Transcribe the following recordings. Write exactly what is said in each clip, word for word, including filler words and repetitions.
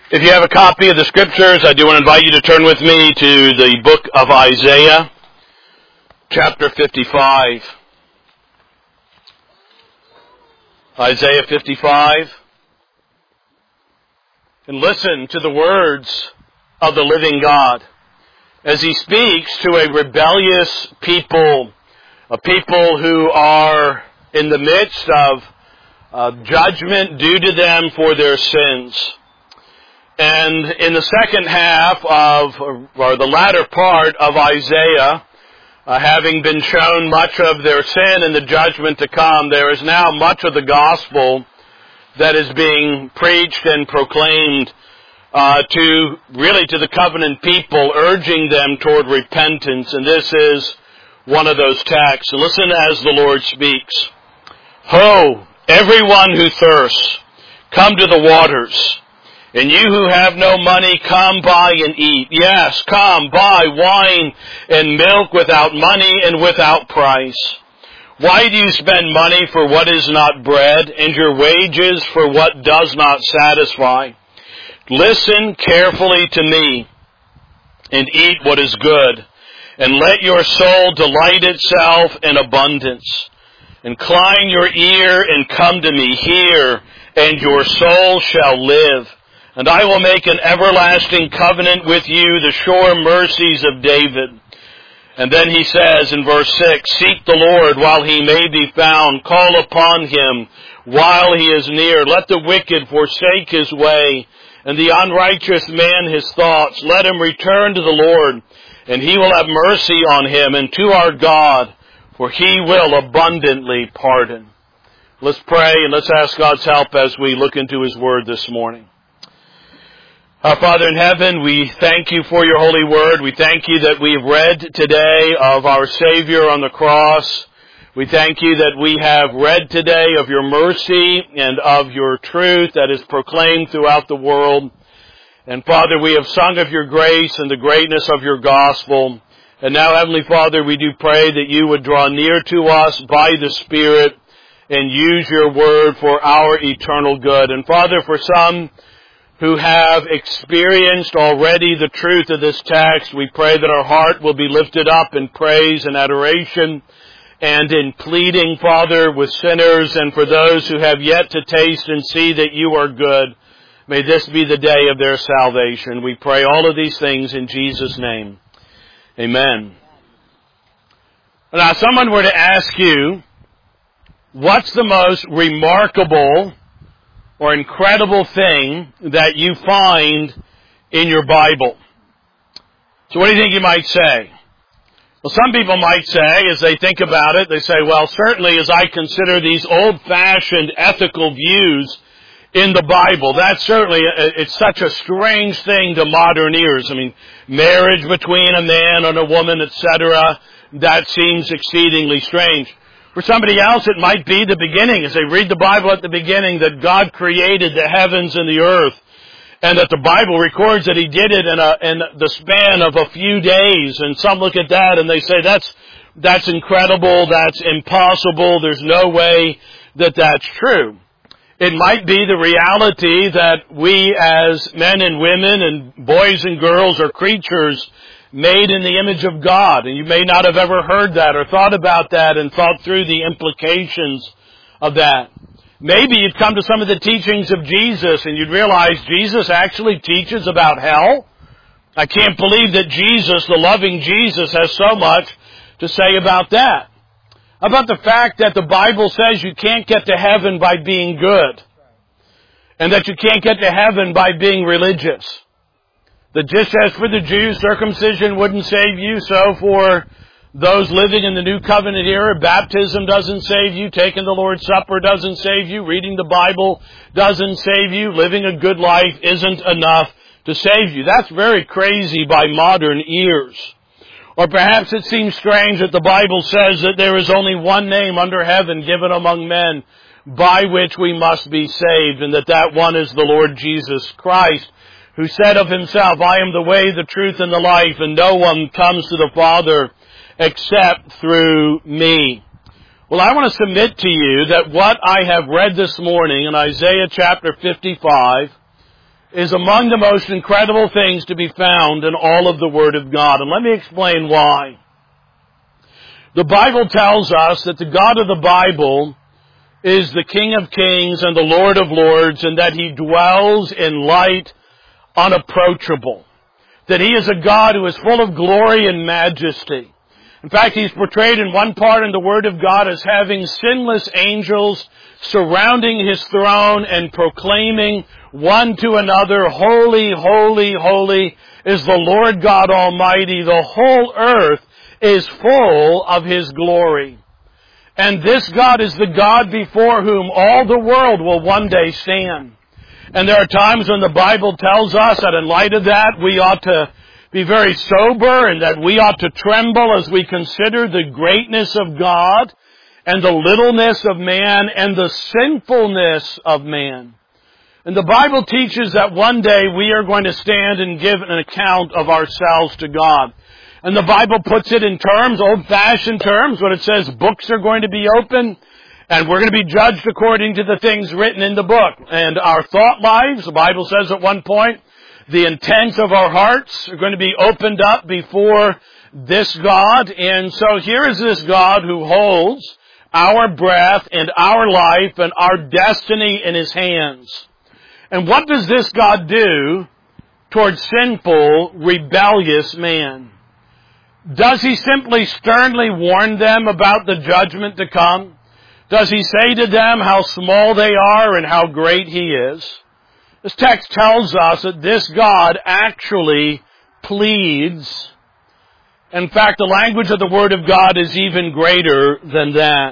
If you have a copy of the Scriptures, I do want to invite you to turn with me to the book of Isaiah, chapter fifty-five. Isaiah fifty-five. And listen to the words of the living God as He speaks to a rebellious people, a people who are in the midst of uh, judgment due to them for their sins. And in the second half of, or the latter part of Isaiah, uh, having been shown much of their sin and the judgment to come, there is now much of the gospel that is being preached and proclaimed uh, to, really to the covenant people, urging them toward repentance. And this is one of those texts. And listen as the Lord speaks. Ho, everyone who thirsts, come to the waters. And you who have no money, come buy and eat. Yes, come buy wine and milk without money and without price. Why do you spend money for what is not bread, and your wages for what does not satisfy? Listen carefully to me, and eat what is good, and let your soul delight itself in abundance. Incline your ear and come to me. Hear, and your soul shall live. And I will make an everlasting covenant with you, the sure mercies of David. And then he says in verse six, seek the Lord while he may be found. Call upon him while he is near. Let the wicked forsake his way, and the unrighteous man his thoughts. Let him return to the Lord, and he will have mercy on him, and to our God, for he will abundantly pardon. Let's pray and let's ask God's help as we look into his word this morning. Our Father in heaven, we thank you for your holy word. We thank you that we have read today of our Savior on the cross. We thank you that we have read today of your mercy and of your truth that is proclaimed throughout the world. And Father, we have sung of your grace and the greatness of your gospel. And now, Heavenly Father, we do pray that you would draw near to us by the Spirit and use your word for our eternal good. And Father, for some who have experienced already the truth of this text, we pray that our heart will be lifted up in praise and adoration and in pleading, Father, with sinners, and for those who have yet to taste and see that you are good, may this be the day of their salvation. We pray all of these things in Jesus' name. Amen. Now, if someone were to ask you, what's the most remarkable or incredible thing that you find in your Bible? So what do you think you might say? Well, some people might say, as they think about it, they say, well, certainly as I consider these old-fashioned ethical views in the Bible, that's certainly, it's such a strange thing to modern ears. I mean, marriage between a man and a woman, et cetera, that seems exceedingly strange. For somebody else, it might be the beginning, as they read the Bible at the beginning, that God created the heavens and the earth, and that the Bible records that He did it in, a, in the span of a few days. And some look at that and they say, that's, that's incredible, that's impossible, there's no way that that's true. It might be the reality that we as men and women and boys and girls are creatures made in the image of God. And you may not have ever heard that or thought about that and thought through the implications of that. Maybe you'd come to some of the teachings of Jesus and you'd realize Jesus actually teaches about hell. I can't believe that Jesus, the loving Jesus, has so much to say about that. How about the fact that the Bible says you can't get to heaven by being good, and that you can't get to heaven by being religious? That just as for the Jews, circumcision wouldn't save you, so for those living in the New Covenant era, baptism doesn't save you, taking the Lord's Supper doesn't save you, reading the Bible doesn't save you, living a good life isn't enough to save you. That's very crazy by modern ears. Or perhaps it seems strange that the Bible says that there is only one name under heaven given among men by which we must be saved, and that that one is the Lord Jesus Christ, who said of himself, I am the way, the truth, and the life, and no one comes to the Father except through me. Well, I want to submit to you that what I have read this morning in Isaiah chapter fifty-five is among the most incredible things to be found in all of the Word of God. And let me explain why. The Bible tells us that the God of the Bible is the King of Kings and the Lord of Lords, and that He dwells in light unapproachable. That He is a God who is full of glory and majesty. In fact, He's portrayed in one part in the Word of God as having sinless angels surrounding His throne and proclaiming one to another, "Holy, holy, holy is the Lord God Almighty. The whole earth is full of His glory." And this God is the God before whom all the world will one day stand. And there are times when the Bible tells us that in light of that, we ought to be very sober and that we ought to tremble as we consider the greatness of God and the littleness of man and the sinfulness of man. And the Bible teaches that one day we are going to stand and give an account of ourselves to God. And the Bible puts it in terms, old-fashioned terms, when it says books are going to be open and we're going to be judged according to the things written in the book. And our thought lives, the Bible says at one point, the intents of our hearts are going to be opened up before this God. And so here is this God who holds our breath and our life and our destiny in His hands. And what does this God do towards sinful, rebellious man? Does He simply sternly warn them about the judgment to come? Does He say to them how small they are and how great He is? This text tells us that this God actually pleads. In fact, the language of the Word of God is even greater than that.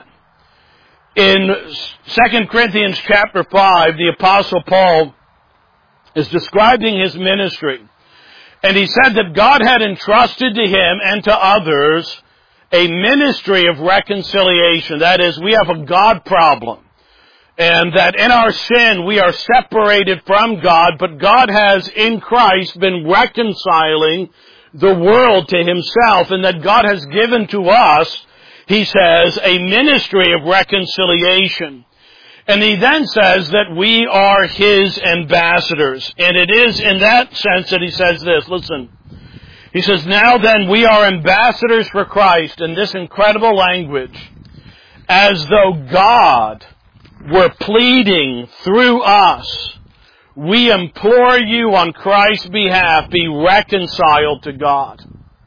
In Second Corinthians chapter five, the Apostle Paul is describing his ministry. And he said that God had entrusted to him and to others a ministry of reconciliation. That is, we have a God problem. And that in our sin we are separated from God, but God has in Christ been reconciling the world to Himself, and that God has given to us, he says, a ministry of reconciliation. And he then says that we are His ambassadors. And it is in that sense that he says this. Listen. He says, "Now then we are ambassadors for Christ," in this incredible language, "as though God were pleading through us. We implore you on Christ's behalf, be reconciled to God."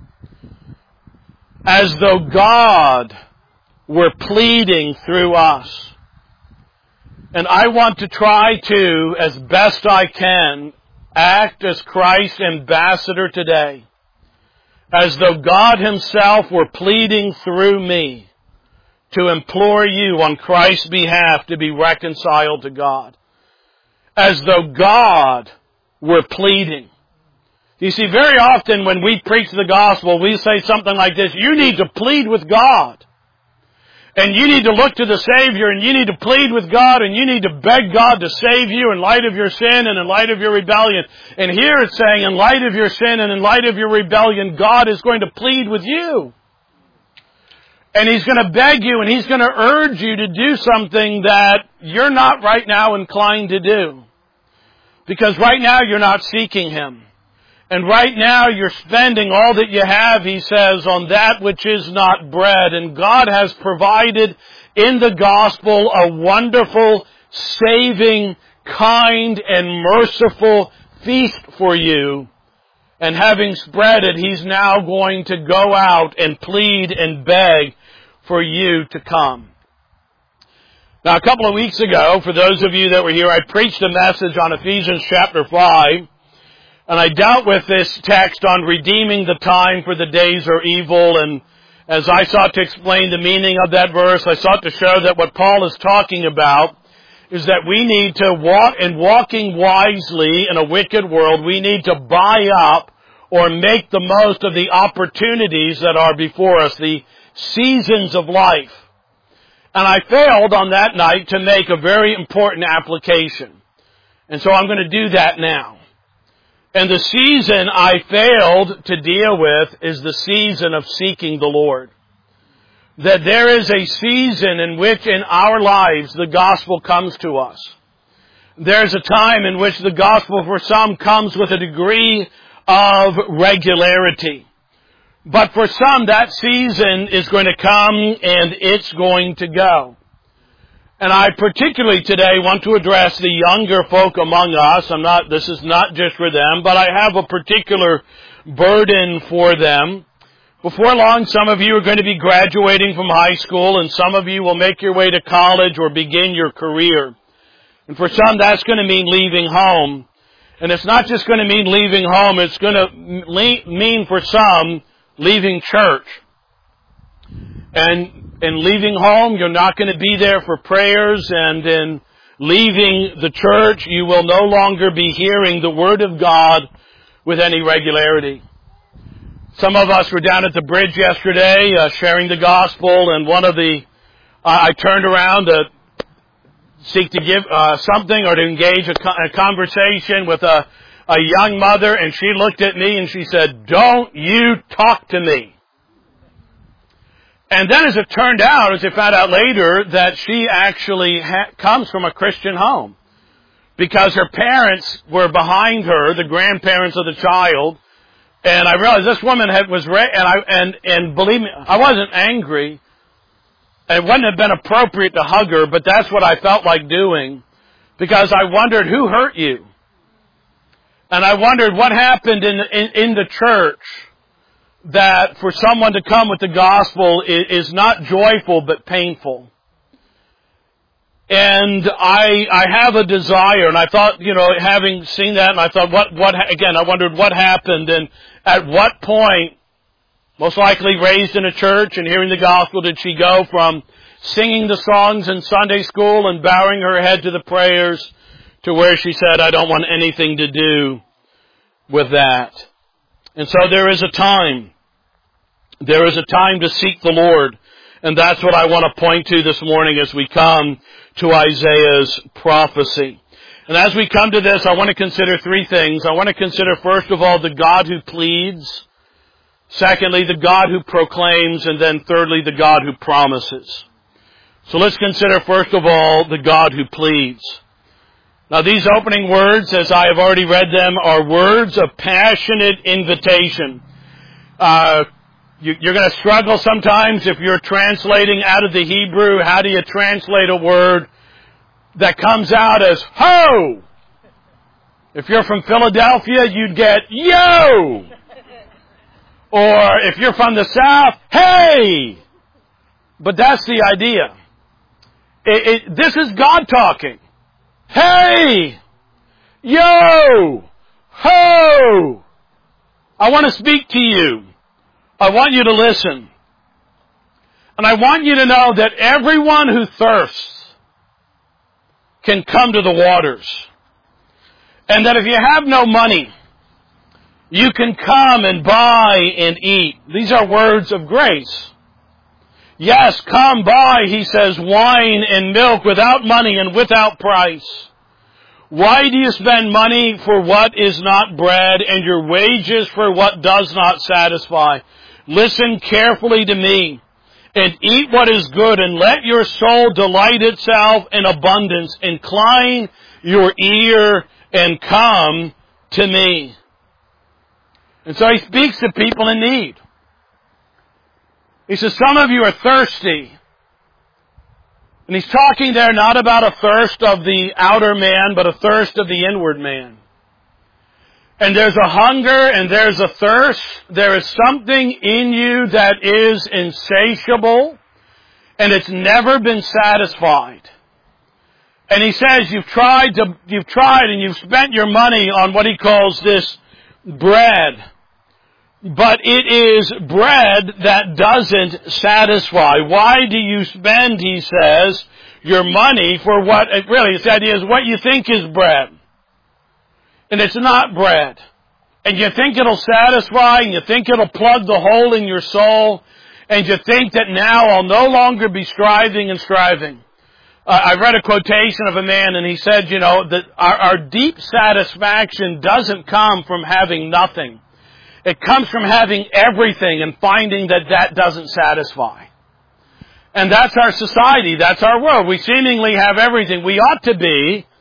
As though God were pleading through us. And I want to try to, as best I can, act as Christ's ambassador today. As though God Himself were pleading through me to implore you on Christ's behalf to be reconciled to God. As though God were pleading. You see, very often when we preach the gospel, we say something like this: you need to plead with God. And you need to look to the Savior, and you need to plead with God, and you need to beg God to save you in light of your sin and in light of your rebellion. And here it's saying, in light of your sin and in light of your rebellion, God is going to plead with you. And He's going to beg you, and He's going to urge you to do something that you're not right now inclined to do. Because right now you're not seeking Him. And right now you're spending all that you have, He says, on that which is not bread. And God has provided in the gospel a wonderful, saving, kind, and merciful feast for you. And having spread it, He's now going to go out and plead and beg for you to come. Now, a couple of weeks ago, for those of you that were here, I preached a message on Ephesians chapter five. And I dealt with this text on redeeming the time, for the days are evil. And as I sought to explain the meaning of that verse, I sought to show that what Paul is talking about is that we need to walk, in walking wisely in a wicked world, we need to buy up or make the most of the opportunities that are before us, the seasons of life. And I failed on that night to make a very important application. And so I'm going to do that now. And the season I failed to deal with is the season of seeking the Lord. That there is a season in which in our lives the gospel comes to us. There's a time in which the gospel for some comes with a degree of regularity. But for some, that season is going to come and it's going to go. And I particularly today want to address the younger folk among us. I'm not, this is not just for them, but I have a particular burden for them. Before long, some of you are going to be graduating from high school, and some of you will make your way to college or begin your career. And for some, that's going to mean leaving home. And it's not just going to mean leaving home, it's going to mean for some leaving church. And in leaving home, you're not going to be there for prayers, and in leaving the church, you will no longer be hearing the Word of God with any regularity. Some of us were down at the bridge yesterday uh, sharing the gospel, and one of the, uh, I turned around to seek to give uh, something or to engage a, co- a conversation with a, a young mother, and she looked at me and she said, "Don't you talk to me." And then as it turned out, as I found out later, that she actually ha- comes from a Christian home. Because her parents were behind her, the grandparents of the child. And I realized this woman had, was, ra- and I, and, and believe me, I wasn't angry. It wouldn't have been appropriate to hug her, but that's what I felt like doing. Because I wondered, who hurt you? And I wondered what happened in, in, in the church that for someone to come with the gospel is not joyful but painful. And I I have a desire, and I thought, you know, having seen that, and I thought, what what again? I wondered what happened, and at what point, most likely raised in a church and hearing the gospel, did she go from singing the songs in Sunday school and bowing her head to the prayers to where she said, "I don't want anything to do with that." And so there is a time. There is a time to seek the Lord. And that's what I want to point to this morning as we come to Isaiah's prophecy. And as we come to this, I want to consider three things. I want to consider, first of all, the God who pleads. Secondly, the God who proclaims. And then thirdly, the God who promises. So let's consider, first of all, the God who pleads. Now, these opening words, as I have already read them, are words of passionate invitation. Uh, you, you're going to struggle sometimes if you're translating out of the Hebrew. How do you translate a word that comes out as ho? If you're from Philadelphia, you'd get yo. Or if you're from the South, hey. But that's the idea. It, it, this is God talking. Hey! Yo! Ho! I want to speak to you. I want you to listen. And I want you to know that everyone who thirsts can come to the waters. And that if you have no money, you can come and buy and eat. These are words of grace. Yes, come buy, he says, wine and milk without money and without price. Why do you spend money for what is not bread and your wages for what does not satisfy? Listen carefully to me and eat what is good, and let your soul delight itself in abundance. Incline your ear and come to me. And so he speaks to people in need. He says, some of you are thirsty. And he's talking there not about a thirst of the outer man, but a thirst of the inward man. And there's a hunger and there's a thirst. There is something in you that is insatiable, and it's never been satisfied. And he says, you've tried to, you've tried and you've spent your money on what he calls this bread. But it is bread that doesn't satisfy. Why do you spend, he says, your money for what, really, the idea is what you think is bread. And it's not bread. And you think it'll satisfy, and you think it'll plug the hole in your soul, and you think that now I'll no longer be striving and striving. Uh, I read a quotation of a man, and he said, you know, that our, our deep satisfaction doesn't come from having nothing. It comes from having everything and finding that that doesn't satisfy. And that's our society. That's our world. We seemingly have everything. We ought to be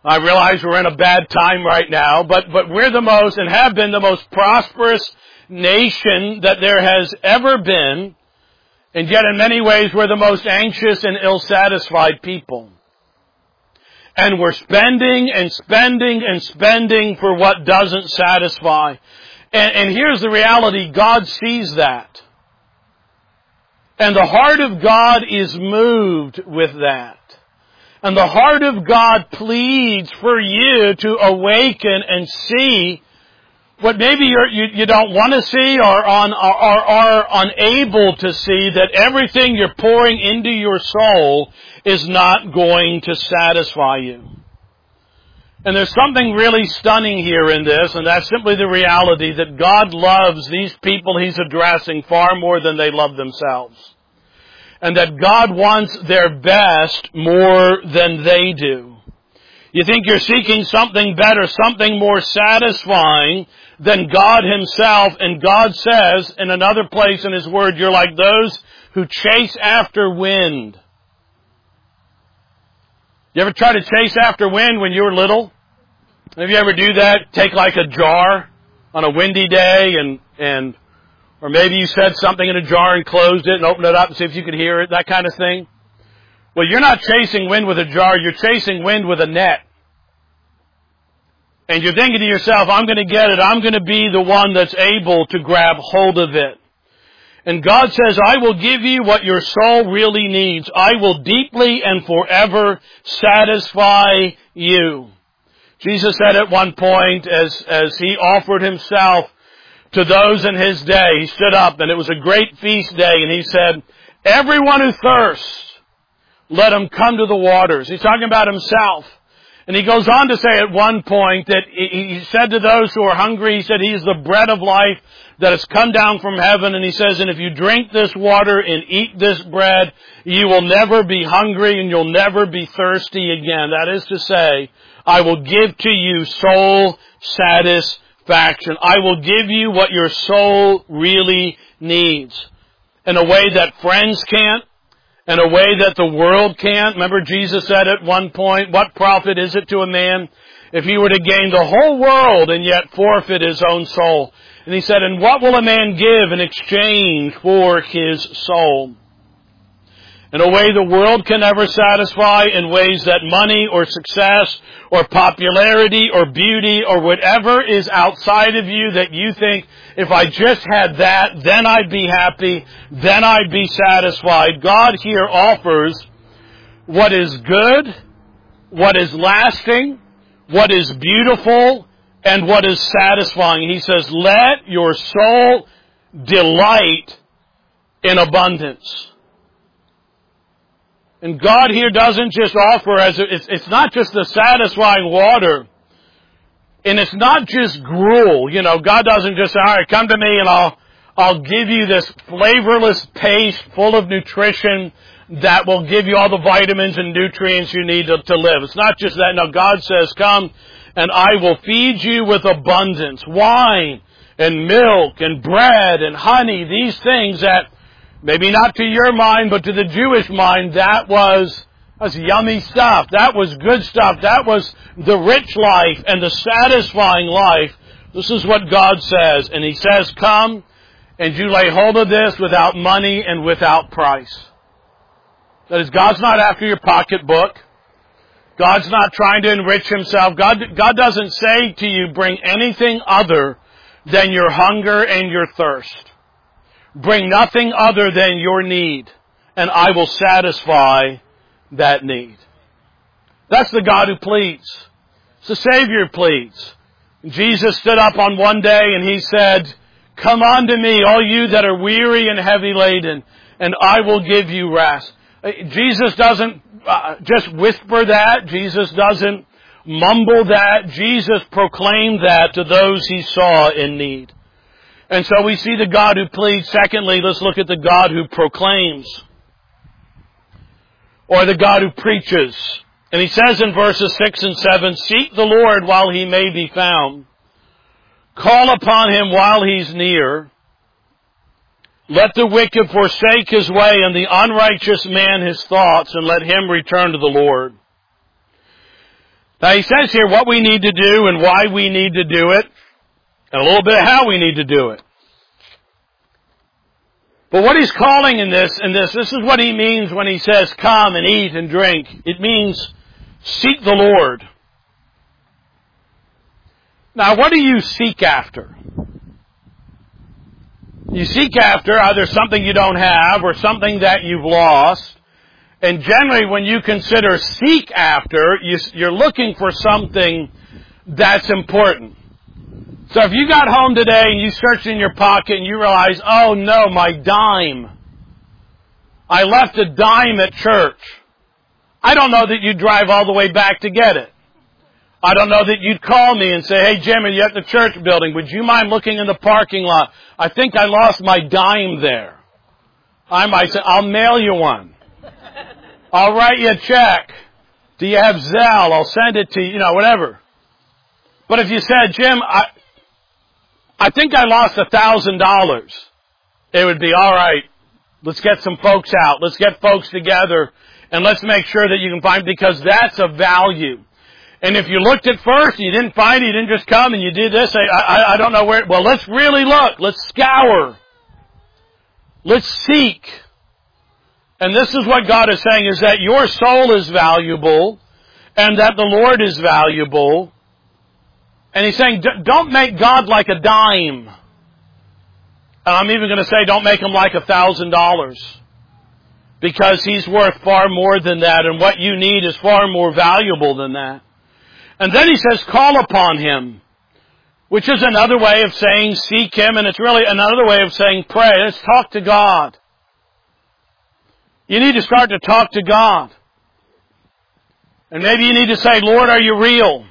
I realize we're in a bad time right now, but, but we're the most and have been the most prosperous nation that there has ever been. And yet in many ways we're the most anxious and ill-satisfied people. And we're spending and spending and spending for what doesn't satisfy. And, and here's the reality, God sees that. And the heart of God is moved with that. And the heart of God pleads for you to awaken and see what maybe you're, you you don't want to see or, on, or, or are unable to see, that everything you're pouring into your soul is not going to satisfy you. And there's something really stunning here in this, and that's simply the reality that God loves these people He's addressing far more than they love themselves. And that God wants their best more than they do. You think you're seeking something better, something more satisfying than God Himself, and God says in another place in His Word, you're like those who chase after wind. You ever try to chase after wind when you were little? Have you ever do that? Take like a jar on a windy day and, and, or maybe you said something in a jar and closed it and opened it up and see if you could hear it, that kind of thing. Well, you're not chasing wind with a jar, you're chasing wind with a net. And you're thinking to yourself, I'm going to get it, I'm going to be the one that's able to grab hold of it. And God says, I will give you what your soul really needs. I will deeply and forever satisfy you. Jesus said at one point, as, as He offered Himself to those in His day, He stood up, and it was a great feast day, and He said, everyone who thirsts, let him come to the waters. He's talking about Himself. And He goes on to say at one point that He said to those who are hungry, He said, He is the bread of life that has come down from heaven. And He says, and if you drink this water and eat this bread, you will never be hungry and you'll never be thirsty again. That is to say, I will give to you soul satisfaction. I will give you what your soul really needs. In a way that friends can't. In a way that the world can't. Remember Jesus said at one point, what profit is it to a man if he were to gain the whole world and yet forfeit his own soul? And He said, and what will a man give in exchange for his soul? In a way the world can never satisfy, in ways that money or success or popularity or beauty or whatever is outside of you that you think, if I just had that, then I'd be happy, then I'd be satisfied. God here offers what is good, what is lasting, what is beautiful, and what is satisfying. He says, let your soul delight in abundance. And God here doesn't just offer as a, it's, it's not just the satisfying water. And it's not just gruel. You know, God doesn't just say, all right, come to me and I'll, I'll give you this flavorless paste full of nutrition that will give you all the vitamins and nutrients you need to, to live. It's not just that. No, God says, come and I will feed you with abundance. Wine and milk and bread and honey, these things that maybe not to your mind, but to the Jewish mind, that was, was yummy stuff. That was good stuff. That was the rich life and the satisfying life. This is what God says. And He says, come and you lay hold of this without money and without price. That is, God's not after your pocketbook. God's not trying to enrich Himself. God, God doesn't say to you, bring anything other than your hunger and your thirst. Bring nothing other than your need, and I will satisfy that need. That's the God who pleads. It's the Savior who pleads. Jesus stood up on one day and He said, come unto me, all you that are weary and heavy laden, and I will give you rest. Jesus doesn't uh, just whisper that. Jesus doesn't mumble that. Jesus proclaimed that to those He saw in need. And so we see the God who pleads. Secondly, let's look at the God who proclaims. Or the God who preaches. And He says in verses six and seven, seek the Lord while He may be found. Call upon Him while He's near. Let the wicked forsake his way and the unrighteous man his thoughts, and let him return to the Lord. Now he says here what we need to do and why we need to do it, and a little bit of how we need to do it. But what he's calling in this, in this, this is what he means when he says, come and eat and drink. It means seek the Lord. Now, what do you seek after? You seek after either something you don't have or something that you've lost. And generally, when you consider seek after, you're looking for something that's important. So if you got home today and you searched in your pocket and you realize, oh no, my dime. I left a dime at church. I don't know that you'd drive all the way back to get it. I don't know that you'd call me and say, hey Jim, are you at the church building? Would you mind looking in the parking lot? I think I lost my dime there. I might say, I'll mail you one. I'll write you a check. Do you have Zelle? I'll send it to you, you know, whatever. But if you said, Jim, I, I think I lost a thousand dollars, it would be all right. Let's get some folks out. Let's get folks together and let's make sure that you can find, because that's a value. And if you looked at first and you didn't find it, you didn't just come and you did this, I, I, I don't know where, well, let's really look. Let's scour. Let's seek. And this is what God is saying, is that your soul is valuable and that the Lord is valuable. And He's saying, don't make God like a dime. And I'm even going to say, don't make Him like a thousand dollars. Because He's worth far more than that, and what you need is far more valuable than that. And then He says, call upon Him, which is another way of saying seek Him, and it's really another way of saying pray. Let's talk to God. You need to start to talk to God. And maybe you need to say, Lord, are you real?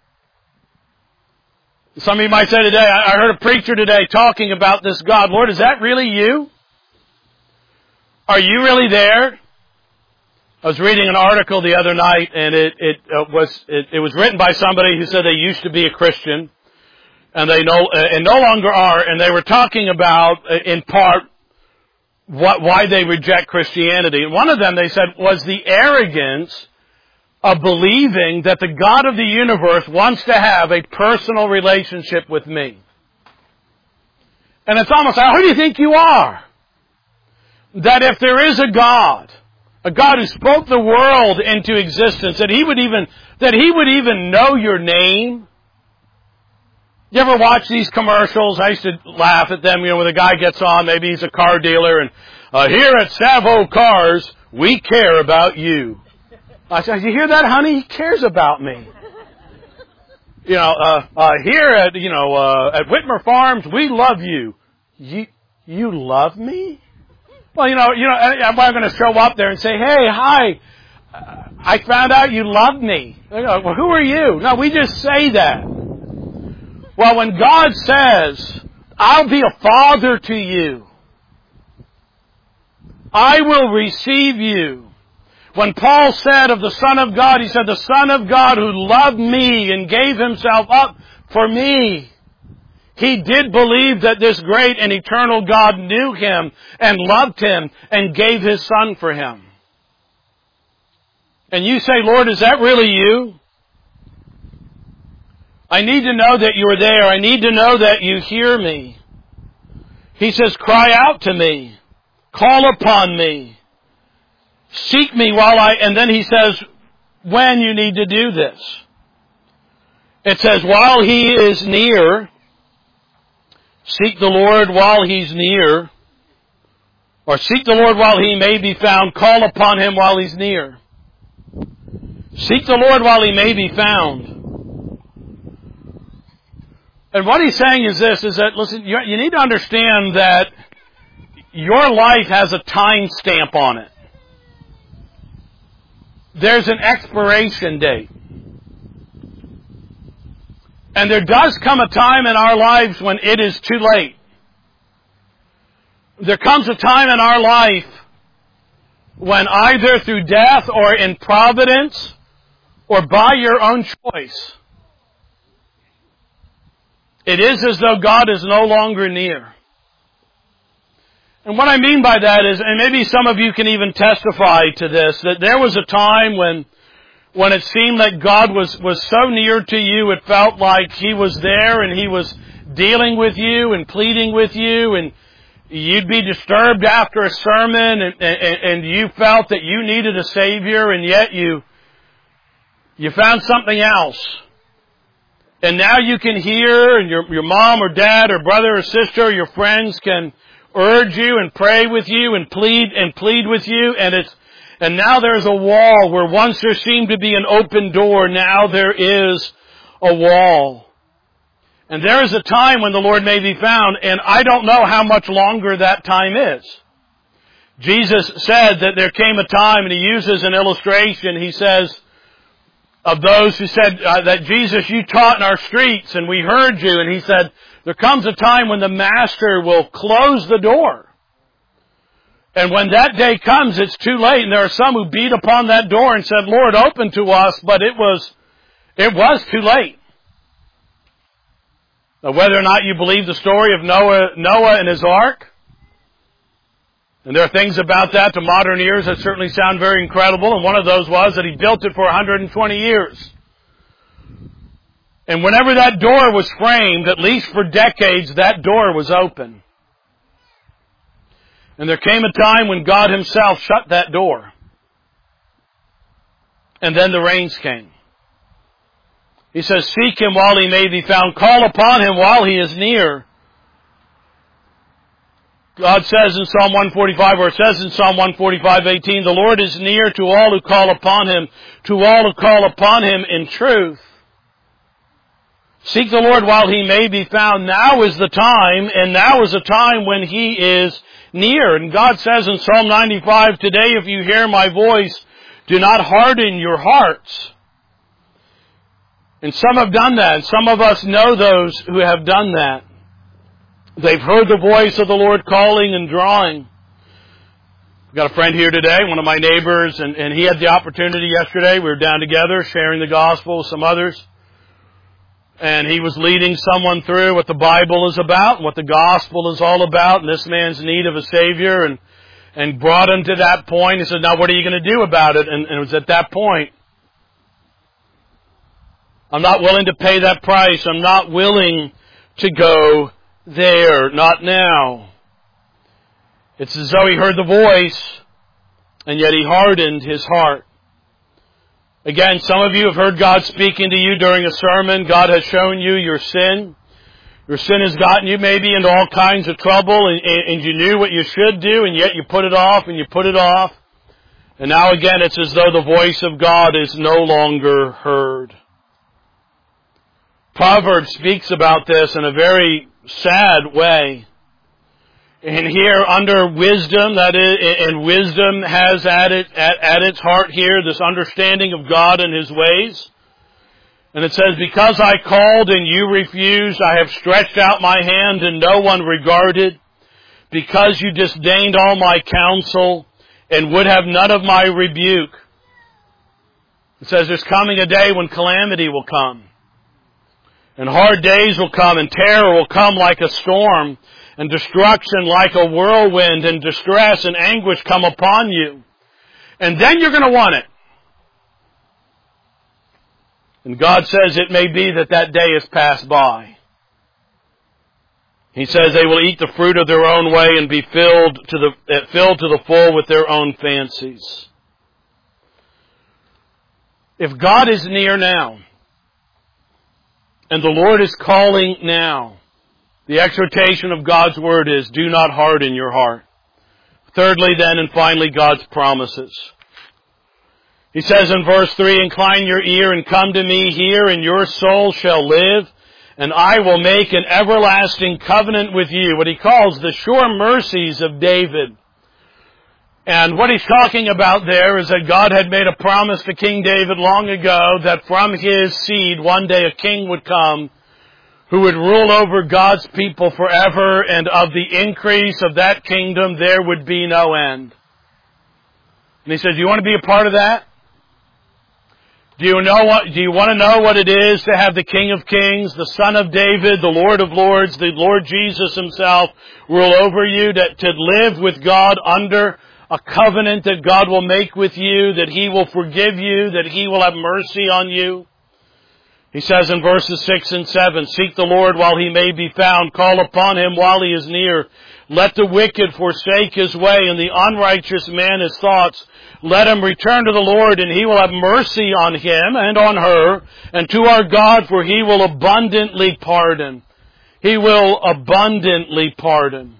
Some of you might say today, I heard a preacher today talking about this God. Lord, is that really you? Are you really there? I was reading an article the other night, and it, it uh, was it, it was written by somebody who said they used to be a Christian, and they no uh, and no longer are. And they were talking about, uh, in part, what why they reject Christianity. And one of them, they said, was the arrogance of believing that the God of the universe wants to have a personal relationship with me. And it's almost like, who do you think you are? That if there is a God, a God who spoke the world into existence, that He would even, that He would even know your name. You ever watch these commercials? I used to laugh at them, you know, when the guy gets on, maybe he's a car dealer, and uh, here at Savo Cars, we care about you. I said, you hear that, honey? He cares about me. You know, uh, uh, here at, you know, uh, at Whitmer Farms, we love you. You, you love me? Well, you know, you know, I'm not going to show up there and say, hey, hi, uh, I found out you love me. They go, well, who are you? No, we just say that. Well, when God says, I'll be a father to you, I will receive you. When Paul said of the Son of God, he said, the Son of God who loved me and gave Himself up for me. He did believe that this great and eternal God knew Him and loved Him and gave His Son for Him. And you say, Lord, is that really you? I need to know that you're there. I need to know that you hear me. He says, cry out to me. Call upon me. Seek me while I... And then He says, when you need to do this. It says, while He is near... Seek the Lord while He's near. Or seek the Lord while He may be found. Call upon Him while He's near. Seek the Lord while He may be found. And what He's saying is this, is that, listen, you, you need to understand that your life has a time stamp on it. There's an expiration date. And there does come a time in our lives when it is too late. There comes a time in our life when either through death or in providence or by your own choice, it is as though God is no longer near. And what I mean by that is, and maybe some of you can even testify to this, that there was a time when when it seemed that God was, was so near to you, it felt like He was there and He was dealing with you and pleading with you, and you'd be disturbed after a sermon and, and, and you felt that you needed a Savior, and yet you, you found something else. And now you can hear, and your, your mom or dad or brother or sister or your friends can urge you and pray with you and plead and plead with you, and it's, and now there's a wall where once there seemed to be an open door, now there is a wall. And there is a time when the Lord may be found, and I don't know how much longer that time is. Jesus said that there came a time, and He uses an illustration. He says, of those who said uh, that Jesus, you taught in our streets and we heard you. And He said, there comes a time when the Master will close the door. And when that day comes, it's too late. And there are some who beat upon that door and said, Lord, open to us. But it was, it was too late. Now, whether or not you believe the story of Noah, Noah and his ark, and there are things about that to modern ears that certainly sound very incredible. And one of those was that he built it for one hundred twenty years. And whenever that door was framed, at least for decades, that door was open. And there came a time when God Himself shut that door. And then the rains came. He says, seek Him while He may be found. Call upon Him while He is near. God says in Psalm one forty-five, or it says in Psalm one forty-five, eighteen, the Lord is near to all who call upon Him, to all who call upon Him in truth. Seek the Lord while He may be found. Now is the time, and now is the time when He is near. And God says in Psalm ninety-five, today if you hear my voice, do not harden your hearts. And some have done that, and some of us know those who have done that. They've heard the voice of the Lord calling and drawing. I've got a friend here today, one of my neighbors, and, and he had the opportunity yesterday. We were down together sharing the gospel with some others. And he was leading someone through what the Bible is about, what the gospel is all about, and this man's need of a Savior, and, and brought him to that point. He said, now what are you going to do about it? And, and it was at that point, I'm not willing to pay that price. I'm not willing to go there, not now. It's as though he heard the voice, and yet he hardened his heart. Again, some of you have heard God speaking to you during a sermon. God has shown you your sin. Your sin has gotten you maybe into all kinds of trouble, and, and you knew what you should do, and yet you put it off, and you put it off. And now again, it's as though the voice of God is no longer heard. Proverbs speaks about this in a very sad way. And here under wisdom, that is, and wisdom has at it, at, at its heart here this understanding of God and His ways. And it says, because I called and you refused, I have stretched out my hand and no one regarded. Because you disdained all my counsel and would have none of my rebuke. It says there's coming a day when calamity will come. And hard days will come, and terror will come like a storm, and destruction like a whirlwind, and distress and anguish come upon you. And then you're going to want it. And God says it may be that that day has passed by. He says they will eat the fruit of their own way and be filled to the filled to the full with their own fancies. If God is near now, and the Lord is calling now, the exhortation of God's Word is, do not harden your heart. Thirdly then, and finally, God's promises. He says in verse three, incline your ear and come to me here, and your soul shall live, and I will make an everlasting covenant with you. What he calls the sure mercies of David. And what he's talking about there is that God had made a promise to King David long ago that from his seed one day a king would come who would rule over God's people forever, and of the increase of that kingdom there would be no end. And he said, do you want to be a part of that? Do you know what, do you want to know what it is to have the King of Kings, the Son of David, the Lord of Lords, the Lord Jesus Himself rule over you, to, to live with God under a covenant that God will make with you, that He will forgive you, that He will have mercy on you. He says in verses six and seven, seek the Lord while He may be found, call upon Him while He is near. Let the wicked forsake his way, and the unrighteous man his thoughts. Let him return to the Lord, and He will have mercy on him and on her, and to our God, for He will abundantly pardon. He will abundantly pardon.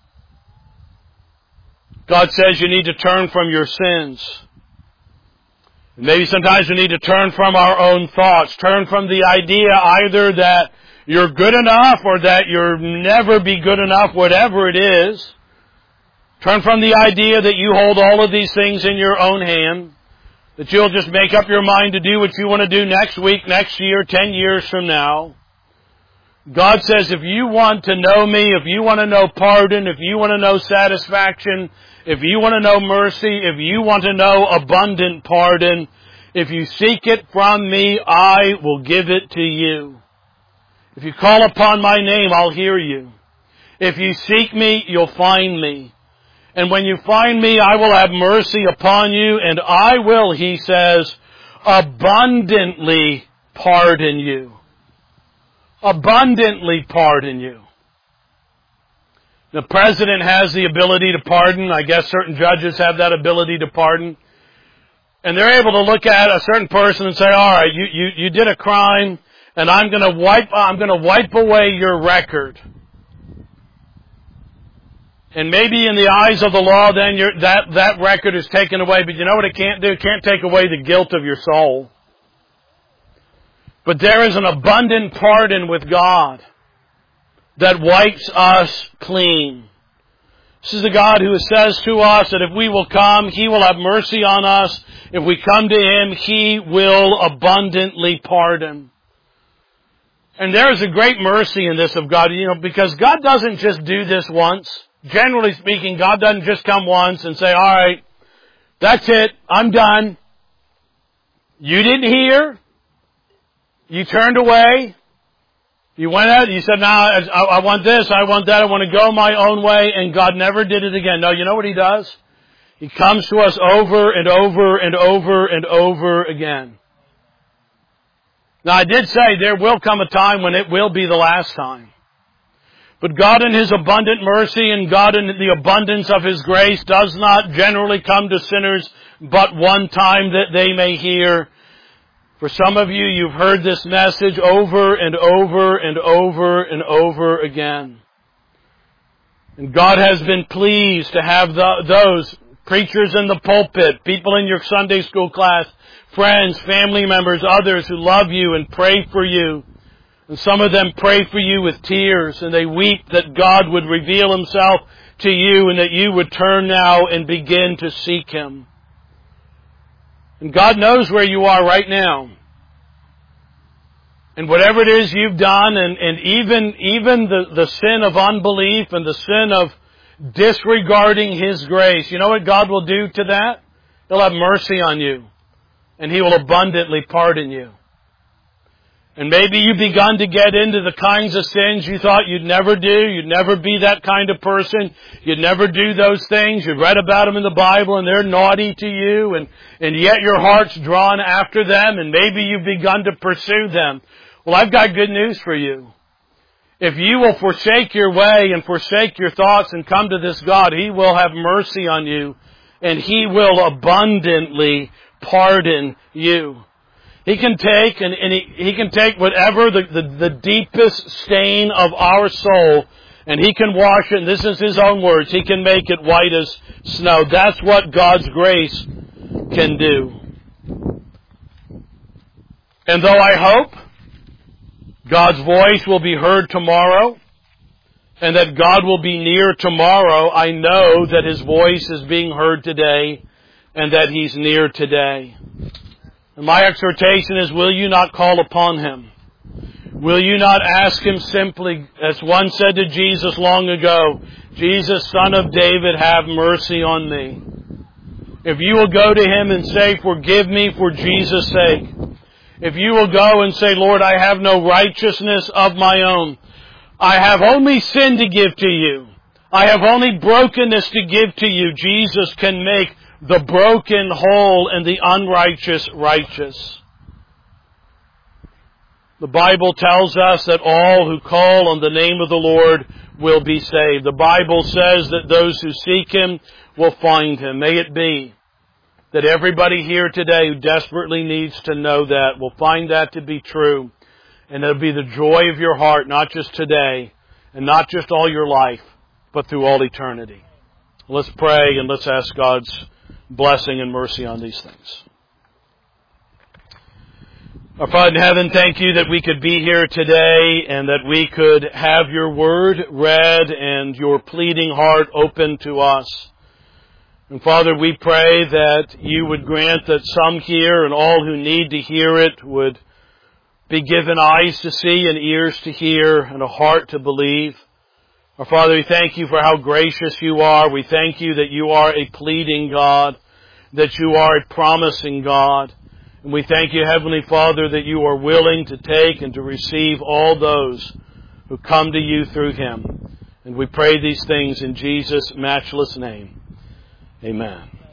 God says you need to turn from your sins. Maybe sometimes we need to turn from our own thoughts, turn from the idea either that you're good enough or that you'll never be good enough, whatever it is. Turn from the idea that you hold all of these things in your own hand, that you'll just make up your mind to do what you want to do next week, next year, ten years from now. God says if you want to know me, if you want to know pardon, if you want to know satisfaction, if you want to know mercy, if you want to know abundant pardon, if you seek it from me, I will give it to you. If you call upon my name, I'll hear you. If you seek me, you'll find me. And when you find me, I will have mercy upon you, and I will, He says, abundantly pardon you. Abundantly pardon you. The president has the ability to pardon. I guess certain judges have that ability to pardon. And they're able to look at a certain person and say, all right, you, you, you did a crime, and I'm going to wipe, I'm going to wipe away your record. And maybe in the eyes of the law, then your, that, that record is taken away. But you know what it can't do? It can't take away the guilt of your soul. But there is an abundant pardon with God that wipes us clean. This is the God who says to us that if we will come, He will have mercy on us. If we come to Him, He will abundantly pardon. And there is a great mercy in this of God, you know, because God doesn't just do this once. Generally speaking, God doesn't just come once and say, all right, that's it, I'm done. You didn't hear. You turned away. You went out, you said, no, I, I want this, I want that, I want to go my own way, and God never did it again. No, you know what He does? He comes to us over and over and over and over again. Now, I did say there will come a time when it will be the last time. But God in His abundant mercy and God in the abundance of His grace does not generally come to sinners but one time that they may hear. For some of you, you've heard this message over and over and over and over again. And God has been pleased to have the, those preachers in the pulpit, people in your Sunday school class, friends, family members, others who love you and pray for you. And some of them pray for you with tears, and they weep that God would reveal Himself to you and that you would turn now and begin to seek Him. And God knows where you are right now. And whatever it is you've done, and, and even, even the, the sin of unbelief and the sin of disregarding His grace, you know what God will do to that? He'll have mercy on you. And He will abundantly pardon you. And maybe you've begun to get into the kinds of sins you thought you'd never do. You'd never be that kind of person. You'd never do those things. You've read about them in the Bible and they're naughty to you. And, and yet your heart's drawn after them. And maybe you've begun to pursue them. Well, I've got good news for you. If you will forsake your way and forsake your thoughts and come to this God, He will have mercy on you. And He will abundantly pardon you. He can take and, and he, he can take whatever the, the, the deepest stain of our soul, and He can wash it, and this is His own words, He can make it white as snow. That's what God's grace can do. And though I hope God's voice will be heard tomorrow, and that God will be near tomorrow, I know that His voice is being heard today, and that He's near today. And my exhortation is, will you not call upon Him? Will you not ask Him simply, as one said to Jesus long ago, Jesus, Son of David, have mercy on me. If you will go to Him and say, forgive me for Jesus' sake. If you will go and say, Lord, I have no righteousness of my own. I have only sin to give to you. I have only brokenness to give to you. Jesus can make the broken whole and the unrighteous righteous. The Bible tells us that all who call on the name of the Lord will be saved. The Bible says that those who seek Him will find Him. May it be that everybody here today who desperately needs to know that will find that to be true. And it'll be the joy of your heart, not just today, and not just all your life, but through all eternity. Let's pray and let's ask God's blessing and mercy on these things. Our Father in heaven, thank you that we could be here today and that we could have your word read and your pleading heart open to us. And Father, we pray that you would grant that some here and all who need to hear it would be given eyes to see and ears to hear and a heart to believe. Our Father, we thank you for how gracious you are. We thank you that you are a pleading God, that you are a promising God. And we thank you, Heavenly Father, that you are willing to take and to receive all those who come to you through Him. And we pray these things in Jesus' matchless name. Amen.